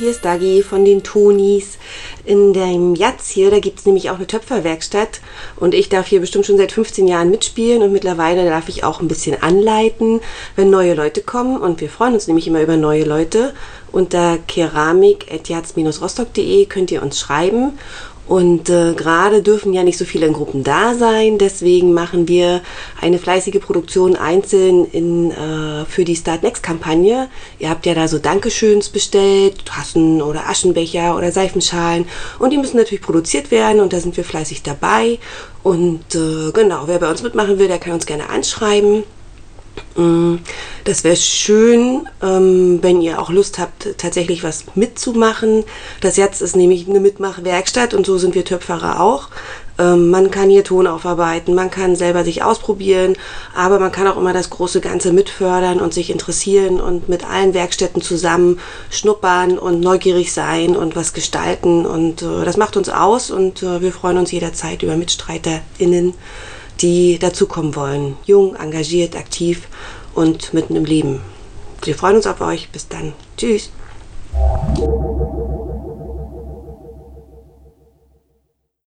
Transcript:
hier ist Dagi von den Tonis. In dem Jatz hier, da gibt es nämlich auch eine Töpferwerkstatt und ich darf hier bestimmt schon seit 15 Jahren mitspielen und mittlerweile darf ich auch ein bisschen anleiten, wenn neue Leute kommen, und wir freuen uns nämlich immer über neue Leute. Unter keramik@jatz-rostock.de könnt ihr uns schreiben. Und gerade dürfen ja nicht so viele in Gruppen da sein, deswegen machen wir eine fleißige Produktion einzeln für die Start Next-Kampagne. Ihr habt ja da so Dankeschöns bestellt, Tassen oder Aschenbecher oder Seifenschalen, und die müssen natürlich produziert werden und da sind wir fleißig dabei. Und genau, wer bei uns mitmachen will, der kann uns gerne anschreiben. Das wäre schön, wenn ihr auch Lust habt, tatsächlich was mitzumachen. Das Jatz ist nämlich eine Mitmachwerkstatt und so sind wir Töpferer auch. Man kann hier Ton aufarbeiten, man kann selber sich ausprobieren, aber man kann auch immer das große Ganze mitfördern und sich interessieren und mit allen Werkstätten zusammen schnuppern und neugierig sein und was gestalten. Und das macht uns aus, und wir freuen uns jederzeit über MitstreiterInnen, die dazukommen wollen. Jung, engagiert, aktiv und mitten im Leben. Wir freuen uns auf euch. Bis dann. Tschüss.